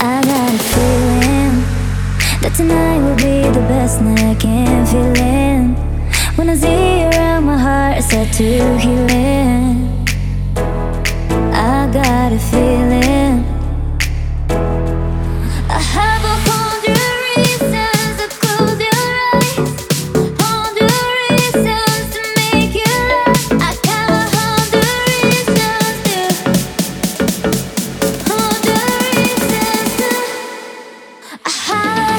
I got a feeling that tonight will be the best night I can feel in. When I see you around, my heart starts to healing. I got a feeling. I have 100 reasons to close your eyes, 100 reasons to make you laugh. I got 100 reasons to, 100 reasons to. I have.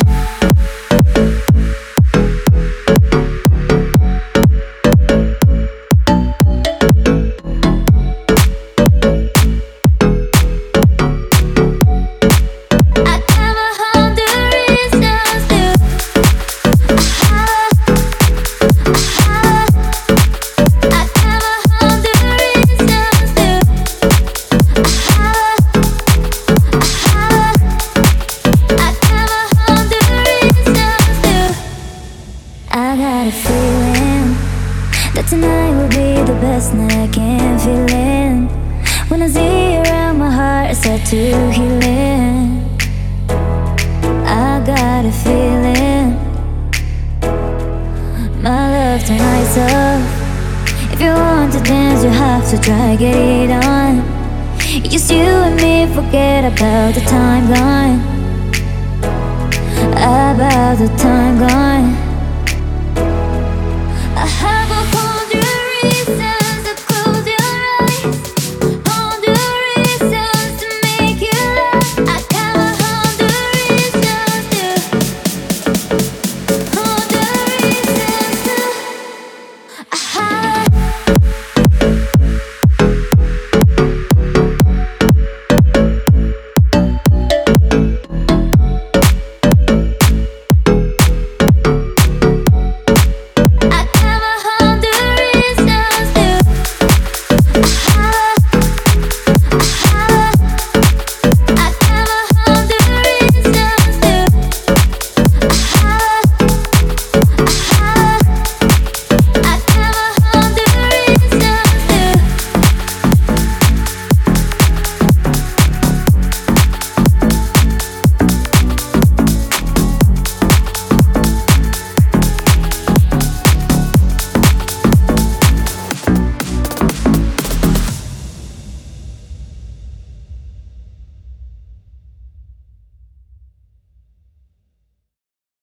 I got a feeling that tonight will be the best night I can feel in. When I see you around, my heart starts to healing. I got a feeling. My love, turn lights off. If you want to dance, you have to try, get it on. Just you and me, forget about the time gone. About the time gone. I have a